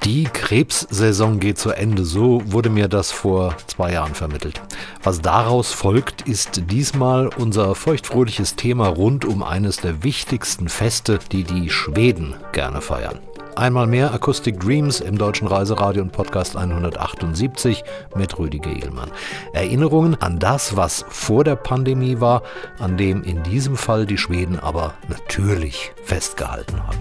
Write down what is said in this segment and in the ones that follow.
Die Krebssaison geht zu Ende, so wurde mir das vor 2 Jahren vermittelt. Was daraus folgt, ist diesmal unser feuchtfröhliches Thema rund um eines der wichtigsten Feste, die die Schweden gerne feiern. Einmal mehr Acoustic Dreams im Deutschen Reiseradio und Podcast 178 mit Rüdi Gehlmann. Erinnerungen an das, was vor der Pandemie war, an dem in diesem Fall die Schweden aber natürlich festgehalten haben.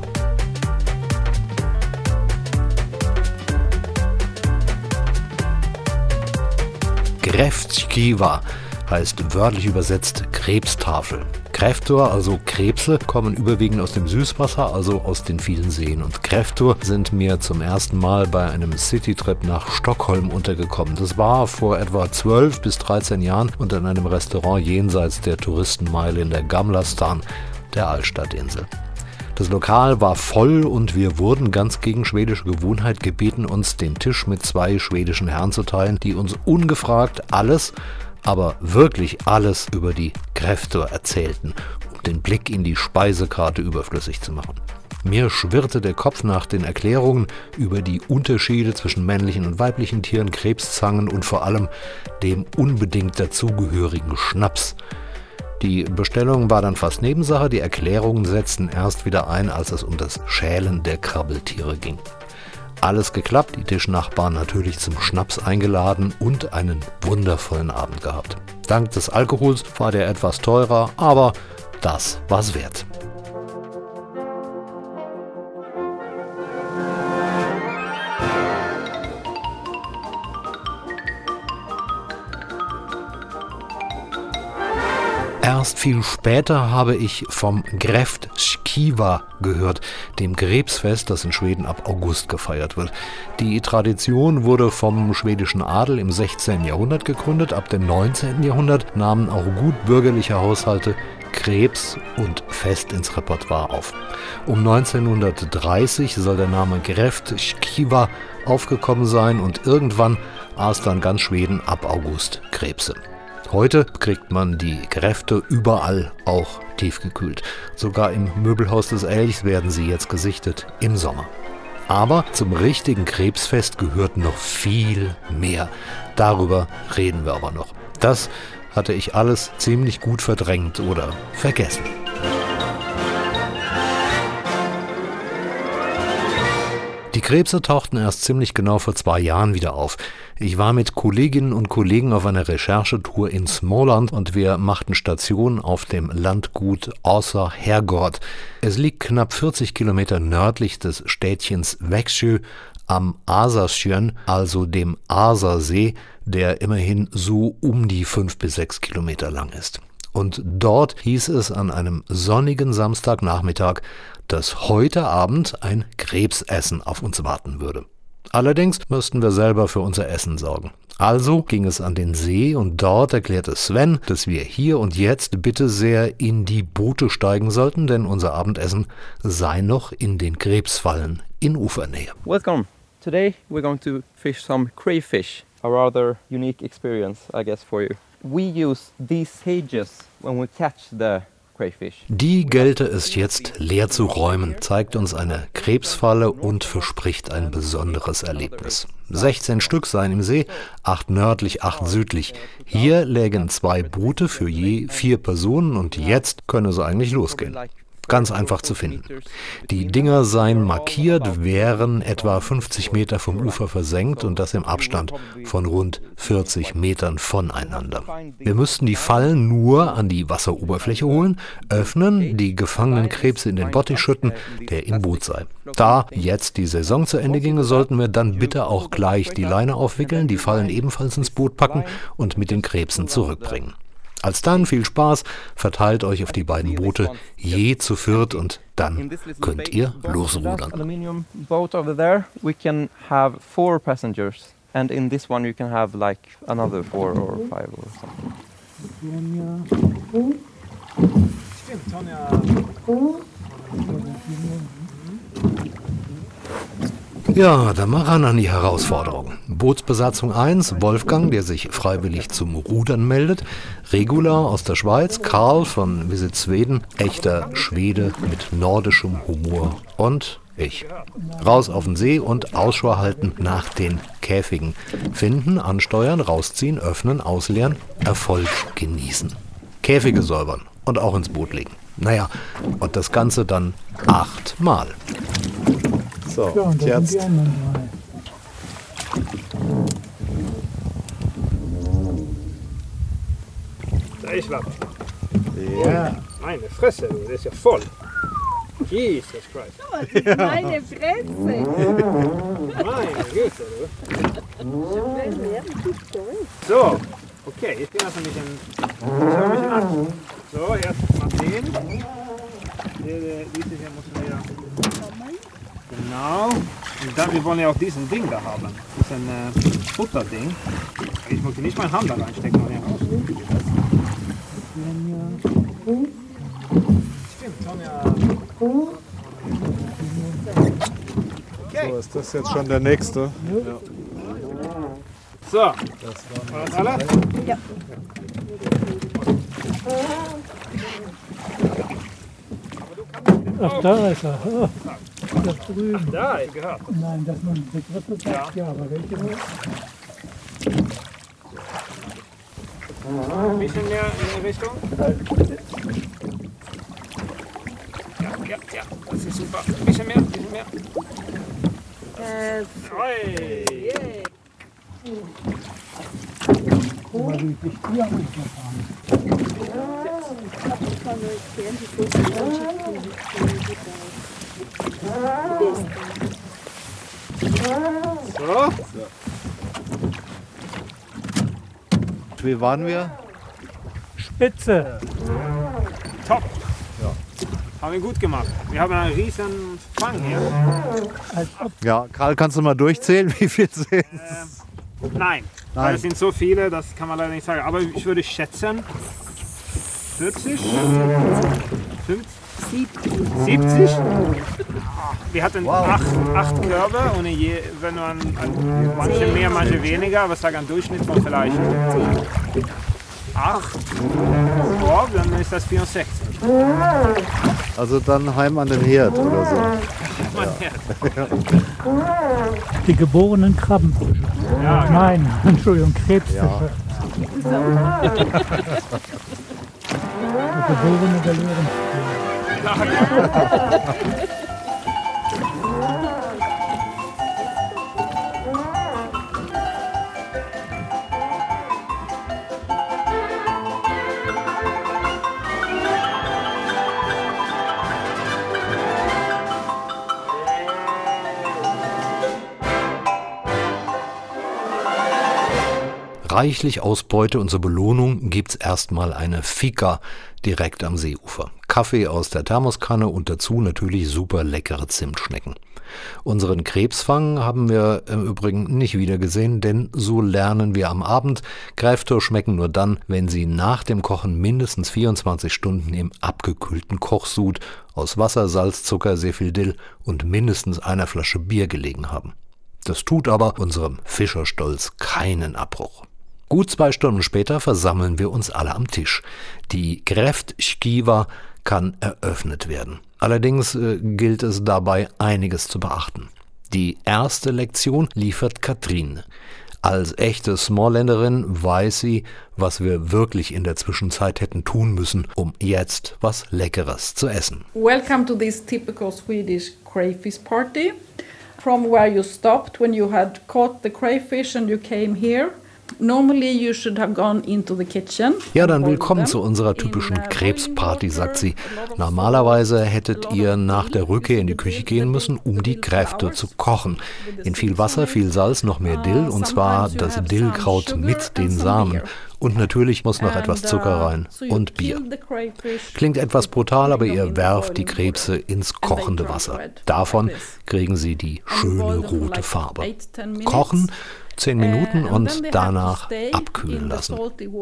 Kräftskiva heißt wörtlich übersetzt Krebstafel. Kräftor, also Krebse, kommen überwiegend aus dem Süßwasser, also aus den vielen Seen. Und Kräftor sind mir zum ersten Mal bei einem Citytrip nach Stockholm untergekommen. Das war vor etwa 12 bis 13 Jahren und in einem Restaurant jenseits der Touristenmeile in der Gamla Stan, der Altstadtinsel. Das Lokal war voll und wir wurden ganz gegen schwedische Gewohnheit gebeten, uns den Tisch mit 2 schwedischen Herren zu teilen, die uns ungefragt alles, aber wirklich alles über die Kräftor erzählten, um den Blick in die Speisekarte überflüssig zu machen. Mir schwirrte der Kopf nach den Erklärungen über die Unterschiede zwischen männlichen und weiblichen Tieren, Krebszangen und vor allem dem unbedingt dazugehörigen Schnaps. Die Bestellung war dann fast Nebensache, die Erklärungen setzten erst wieder ein, als es um das Schälen der Krabbeltiere ging. Alles geklappt, die Tischnachbarn natürlich zum Schnaps eingeladen und einen wundervollen Abend gehabt. Dank des Alkohols war der etwas teurer, aber das war's wert. Erst viel später habe ich vom Kräftskiva gehört, dem Krebsfest, das in Schweden ab August gefeiert wird. Die Tradition wurde vom schwedischen Adel im 16. Jahrhundert gegründet. Ab dem 19. Jahrhundert nahmen auch gut bürgerliche Haushalte Krebs und Fest ins Repertoire auf. Um 1930 soll der Name Kräftskiva aufgekommen sein und irgendwann aß dann ganz Schweden ab August Krebse. Heute kriegt man die Kräfte überall, auch tiefgekühlt. Sogar im Möbelhaus des Elchs werden sie jetzt gesichtet im Sommer. Aber zum richtigen Krebsfest gehört noch viel mehr. Darüber reden wir aber noch. Das hatte ich alles ziemlich gut verdrängt oder vergessen. Die Krebse tauchten erst ziemlich genau vor 2 Jahren wieder auf. Ich war mit Kolleginnen und Kollegen auf einer Recherchetour in Småland und wir machten Station auf dem Landgut Åsa Herrgård. Es liegt knapp 40 Kilometer nördlich des Städtchens Växjö am Asarsjön, also dem Asarsee, der immerhin so um die 5 bis 6 Kilometer lang ist. Und dort hieß es an einem sonnigen Samstagnachmittag, dass heute Abend ein Krebsessen auf uns warten würde. Allerdings müssten wir selber für unser Essen sorgen. Also ging es an den See und dort erklärte Sven, dass wir hier und jetzt bitte sehr in die Boote steigen sollten, denn unser Abendessen sei noch in den Krebsfallen in Ufernähe. Welcome. Today we're going to fish some crayfish. A rather unique experience, I guess, for you. We use these cages when we catch the crayfish. Die gelte es jetzt leer zu räumen, zeigt uns eine Krebsfalle und verspricht ein besonderes Erlebnis. 16 Stück seien im See, 8 nördlich, 8 südlich. Hier lägen 2 Boote für je 4 Personen und jetzt könne es eigentlich losgehen. Ganz einfach zu finden. Die Dinger seien markiert, wären etwa 50 Meter vom Ufer versenkt und das im Abstand von rund 40 Metern voneinander. Wir müssten die Fallen nur an die Wasseroberfläche holen, öffnen, die gefangenen Krebse in den Bottich schütten, der im Boot sei. Da jetzt die Saison zu Ende ginge, sollten wir dann bitte auch gleich die Leine aufwickeln, die Fallen ebenfalls ins Boot packen und mit den Krebsen zurückbringen. Alsdann viel Spaß, verteilt euch auf die beiden Boote, je zu 4 und dann könnt ihr losrudern. Aluminium boat over there, we can have 4 passengers, and in this one you can have like another 4 or 5 or something. Ja, dann mal ran an die Herausforderung. Bootsbesatzung 1, Wolfgang, der sich freiwillig zum Rudern meldet, Regula aus der Schweiz, Karl von Visit Sweden, echter Schwede mit nordischem Humor und ich. Raus auf den See und Ausschau halten nach den Käfigen. Finden, ansteuern, rausziehen, öffnen, ausleeren, Erfolg genießen. Käfige säubern und auch ins Boot legen. Naja, und das Ganze dann 8 Mal. So, und jetzt. Da ist was. Ja. Meine Fresse, du, das ist ja voll. Jesus Christ. Meine Fresse! Meine Güte, du. So, okay, ich bin also ein bisschen Angst. So, jetzt mal den. Dieses hier müssen wir. Genau. Und dann, wir wollen ja auch diesen Ding da haben. Das ist ein Futterding. Ich möchte nicht meine Hand da reinstecken und raus. Stimmt, Sonja. Okay. So, ist das jetzt schon der nächste? Ja. So, war das alle? Ja. Ach, da ist er. Oh, da drüben. Da, ich gehört. Nein, dass man Begriffe sagt, ja, aber welche? Ein bisschen mehr in die Richtung. Ja, das ist super. Ein bisschen mehr, Oi. Mal wie die Spur angefahren. So. Wie waren wir? Spitze. Top. Ja. Haben wir gut gemacht. Wir haben einen riesen Fang hier. Ja, Karl, kannst du mal durchzählen, wie viel sind? Nein, weil es sind so viele, das kann man leider nicht sagen. Aber ich würde schätzen 40, 50, 70. Wir hatten 8 Körbe und wenn man manche mehr, manche weniger, aber sagen ein Durchschnitt von vielleicht 8. Oh, dann ist das 64. Also dann heim an den Herd oder so. Die geborenen Krabbenfische. Ja, Nein, Entschuldigung, Krebsfische. Die geborene Galeerenfische. Reichlich Ausbeute und zur Belohnung gibt's erstmal eine Fika direkt am Seeufer. Kaffee aus der Thermoskanne und dazu natürlich super leckere Zimtschnecken. Unseren Krebsfang haben wir im Übrigen nicht wiedergesehen, denn so lernen wir am Abend. Greiftor schmecken nur dann, wenn sie nach dem Kochen mindestens 24 Stunden im abgekühlten Kochsud aus Wasser, Salz, Zucker, sehr viel Dill und mindestens einer Flasche Bier gelegen haben. Das tut aber unserem Fischerstolz keinen Abbruch. Gut 2 Stunden später versammeln wir uns alle am Tisch. Die Kräftskiva kann eröffnet werden. Allerdings gilt es dabei einiges zu beachten. Die erste Lektion liefert Katrin. Als echte Småländerin weiß sie, was wir wirklich in der Zwischenzeit hätten tun müssen, um jetzt was Leckeres zu essen. Welcome to this typical Swedish crayfish party. From where you stopped when you had caught the crayfish and you came here. Normally you should have gone into the kitchen. Ja, dann willkommen zu unserer typischen Krebsparty, sagt sie. Normalerweise hättet ihr nach der Rückkehr in die Küche gehen müssen, um die Kräfte zu kochen. In viel Wasser, viel Salz, noch mehr Dill, und zwar das Dillkraut mit den Samen. Und natürlich muss noch etwas Zucker rein und Bier. Klingt etwas brutal, aber ihr werft die Krebse ins kochende Wasser. Davon kriegen sie die schöne rote Farbe. Kochen 10 Minuten und danach abkühlen lassen.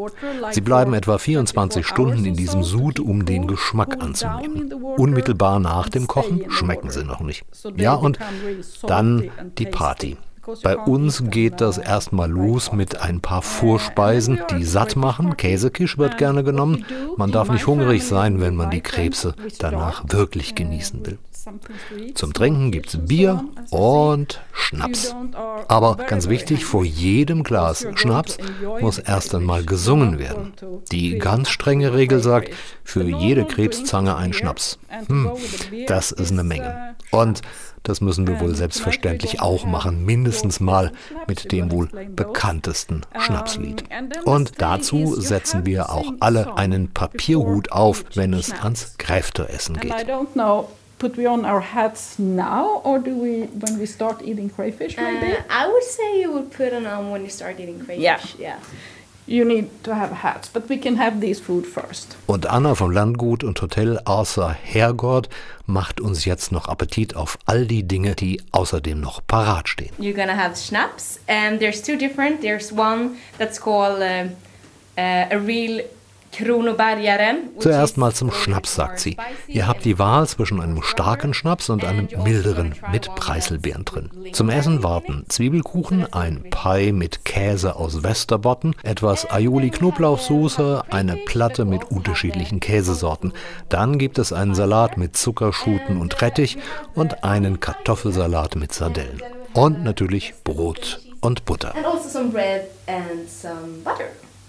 Sie bleiben etwa 24 Stunden in diesem Sud, um den Geschmack anzunehmen. Unmittelbar nach dem Kochen schmecken sie noch nicht. Ja, und dann die Party. Bei uns geht das erstmal los mit ein paar Vorspeisen, die satt machen. Käsekisch wird gerne genommen. Man darf nicht hungrig sein, wenn man die Krebse danach wirklich genießen will. Zum Trinken gibt's Bier und Schnaps. Aber ganz wichtig, vor jedem Glas Schnaps muss erst einmal gesungen werden. Die ganz strenge Regel sagt, für jede Krebszange ein Schnaps. Das ist eine Menge. Und das müssen wir wohl selbstverständlich auch machen, mindestens mal mit dem wohl bekanntesten Schnapslied. Und dazu setzen wir auch alle einen Papierhut auf, wenn es ans Kräfteessen geht. Put we on our hats now, or do we when we start eating crayfish? Maybe. I would say you would put it on when you start eating crayfish. Yeah. You need to have hats, but we can have this food first. Und Anna vom Landgut und Hotel Arthur Hergord macht uns jetzt noch Appetit auf all die Dinge, die außerdem noch parat stehen. You're gonna have schnapps, and there's two different. There's one that's called a real Zuerst mal zum Schnaps, sagt sie. Ihr habt die Wahl zwischen einem starken Schnaps und einem milderen mit Preiselbeeren drin. Zum Essen warten Zwiebelkuchen, ein Pie mit Käse aus Västerbotten, etwas Aioli-Knoblauchsoße, eine Platte mit unterschiedlichen Käsesorten. Dann gibt es einen Salat mit Zuckerschuten und Rettich und einen Kartoffelsalat mit Sardellen. Und natürlich Brot und Butter. And also some bread and some butter.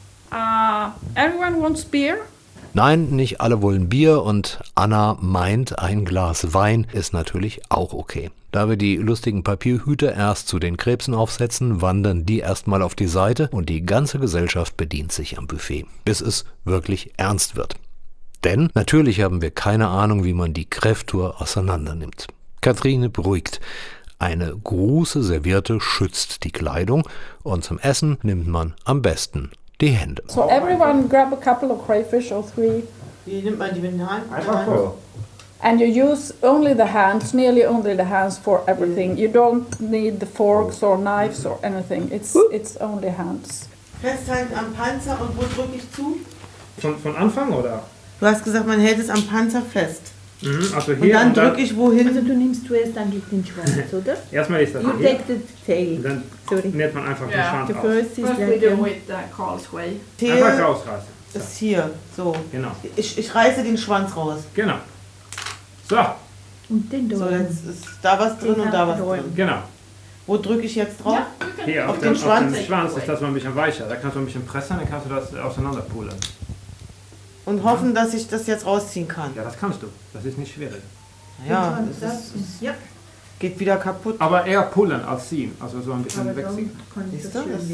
Everyone wants beer? Nein, nicht alle wollen Bier und Anna meint, ein Glas Wein ist natürlich auch okay. Da wir die lustigen Papierhüte erst zu den Krebsen aufsetzen, wandern die erstmal auf die Seite und die ganze Gesellschaft bedient sich am Buffet, bis es wirklich ernst wird. Denn natürlich haben wir keine Ahnung, wie man die Kräftur auseinander nimmt. Kathrine beruhigt. Eine große Serviette schützt die Kleidung und zum Essen nimmt man am besten die Hände. So everyone grab a couple of crayfish or three. Wie nimmt man die mit den Hand? Einfach so. And you use only the hands, nearly only the hands for everything. You don't need the forks or knives or anything. It's only hands. Festhalten am Panzer und wo drücke ich zu? Von Anfang oder? Du hast gesagt, man hält es am Panzer fest. Also hier und dann drücke ich wohin? Also du nimmst zuerst eigentlich den Schwanz, oder? Erstmal ist das You hier. take the tail. Und dann nimmt man einfach den Schwanz The aus. first is First we like do it Carl's way. Einfach Tail rausreißen. So. ist hier, so. Genau. Ich reiße den Schwanz raus. Genau. So, und den So, Dorn. jetzt ist da was drin und da was drin. genau. Wo drücke ich jetzt drauf? Hier Auf den Schwanz? Auf den Schwanz ist das mal ein bisschen weicher. Da kannst du ein bisschen pressen, dann kannst du das auseinanderpulen. Und hoffen, dass ich das jetzt rausziehen kann. Ja, das kannst du. Das ist nicht schwierig. Ja, es geht wieder kaputt. Aber eher pullen als ziehen. Also so ein bisschen wegziehen. Siehst du das?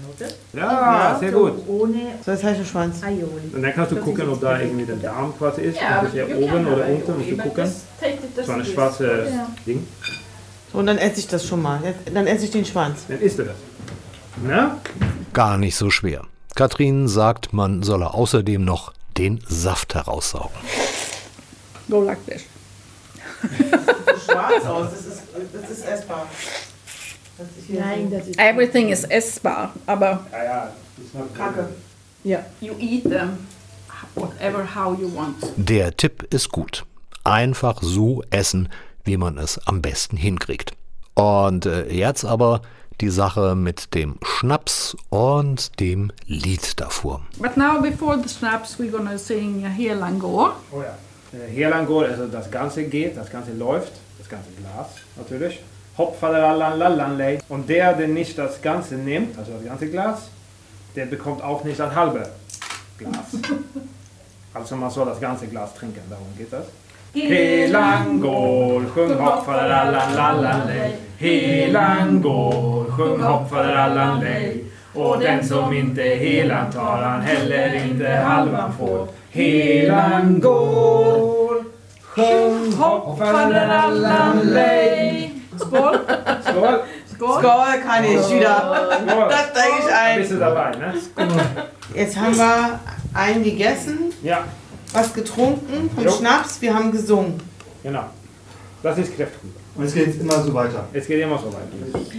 Ja, sehr gut. Ohne So, jetzt habe ich den Schwanz. Aioli. Und dann kannst du gucken, ob da irgendwie der Darm quasi ist. Yeah, Das ist ja but you oben can oder have unten, musst du gucken. just take it as So eine it is. schwarze Ding. So, und dann esse ich das schon mal. Dann esse ich den Schwanz. Dann isst du das. Na? Gar nicht so schwer. Katrin sagt, man solle außerdem noch den Saft heraussaugen. Go like this. Schwarz aus, das ist essbar. Nein, das ist Everything is essbar, aber Ja, ja. Das ist noch Kacke. yeah, you eat them whatever how you want. Der Tipp ist gut. Einfach so essen, wie man es am besten hinkriegt. Und jetzt aber die Sache mit dem Schnaps und dem Lied davor. But now before the snaps we're gonna sing Helangor. Oh ja. Helangor, also das Ganze geht, das Ganze läuft, das ganze Glas natürlich. Hopp, fadalalalalalalei. Und der nicht das Ganze nimmt, also das ganze Glas, der bekommt auch nicht das halbe Glas. Also man soll das ganze Glas trinken, darum geht das. Helangor, sjung hopp, fadalalalalalalei. Helangor, sjung hopp, fadalalalei. Och den som inte helan tar han heller inte halvan får. Helan går, sjung hopp, fadalalalei. Skål! Skål! Skål kann ich wieder. Skål! Das steige ich ein. Bist du dabei, ne? Jetzt haben wir einen gegessen, Ja, was getrunken vom Jo. Schnaps, wir haben gesungen. genau. Das ist kräftig. Und es geht immer so weiter. Es geht immer so weiter.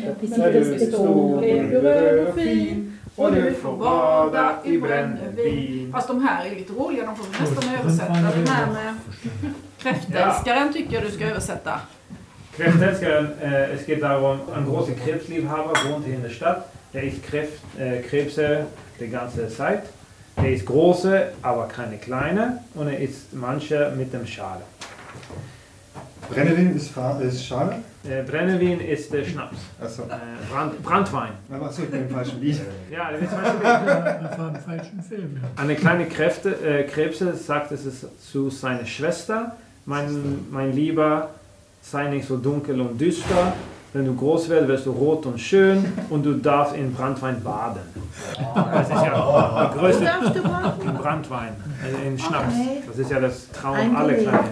Och du får bada i brännvin. Fast de här är lite roliga, de får vi nästan översätta. Den här med kräftälskaren tycker jag du ska översätta. Krebsälskaren, es geht darum, ein großer Krebsliebhaber wohnt hier in der Stadt. Der isst Krebse die ganze Zeit. Er isst große, aber keine kleine. Und er isst manche mit dem Schale. Brennnevin ist Schale? Brennnevin ist Schnaps. Achso. Brandwein. Achso, ich bin im falschen Lied. Ja, das ist falsche Lied. Das war ein falschen Film. Ja. Eine kleine Krebse sagt es zu seiner Schwester. Mein Lieber, sei nicht so dunkel und düster. Wenn du groß wirst du rot und schön und du darfst in Brandwein baden. Das ist ja der größte in Brandwein, in Schnaps. Das ist ja das Traum aller Kleinen.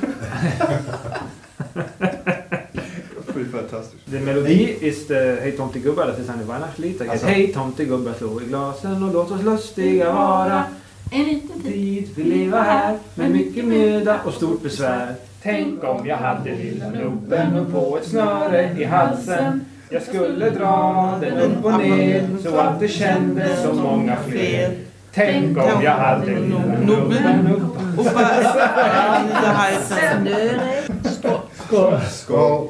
Fantastisch. Die Melodie ist Hej tomtegubbar, das ist ein Weihnachtslied. Det heter Hej tomtegubbar, slå i glasen och låt oss lustiga vara. En liten tid vi lever här med mycket möda och stort besvär. Tänk om jag hade lilla nubben och på ett snöre i halsen. Jag skulle dra den upp och ner så att det kändes som många fler. Tänk om jag hade lilla nubben upp och på ett snöre i halsen. Skål! Skål!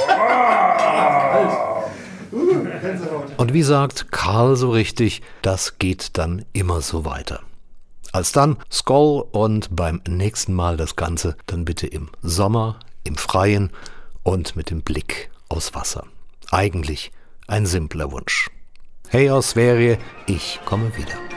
Und wie sagt Karl so richtig, das geht dann immer so weiter. Alsdann Skål und beim nächsten Mal das Ganze dann bitte im Sommer, im Freien und mit dem Blick aufs Wasser. Eigentlich ein simpler Wunsch. Hey aus Sverige, ich komme wieder.